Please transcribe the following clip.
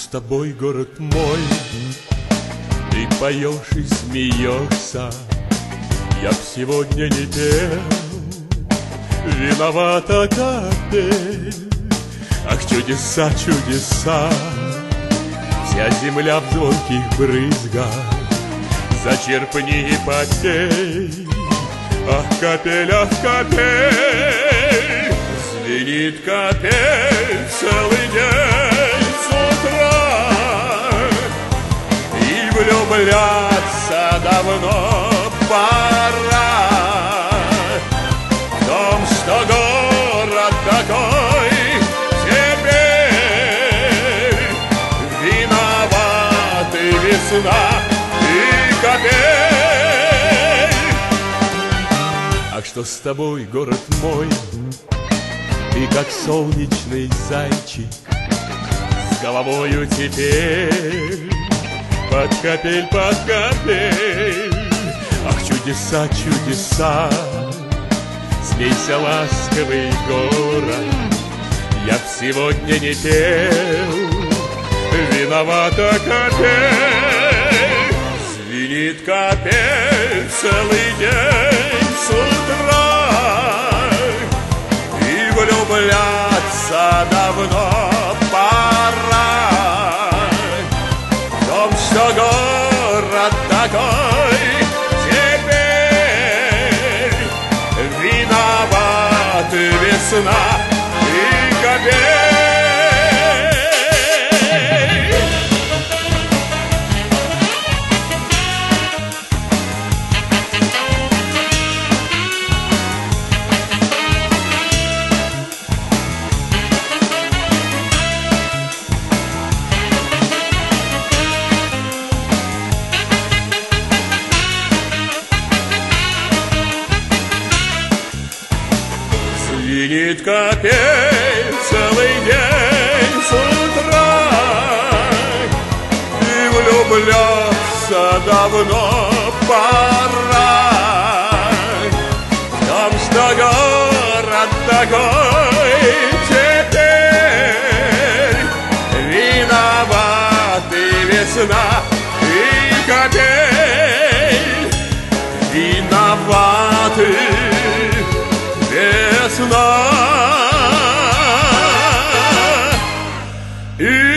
с тобой, город мой? Ты поешь и смеешься, я б сегодня не пел. Виновата капель, ах, чудеса, чудеса. Вся земля в звонких брызгах, зачерпни и попей. Ах, капель, звенит капель целый день с утра. И влюбляться давно пора в том, что город такой теперь. Виноваты весна и капель. Ах, что с тобой, город мой? Ты как солнечный зайчик с головою теперь под капель, под капель. Ах, чудеса, чудеса, смейся, ласковый город, я б сегодня не пел. Виновата капель, звенит капель целый день с утра. Влюбляться давно пора в том, что город такой теперь. Виноваты весна и капель. Звенит капель целый день с утра. И влюбляться давно пора в том, что город такой теперь. Виноваты весна и капель. Виноваты весна и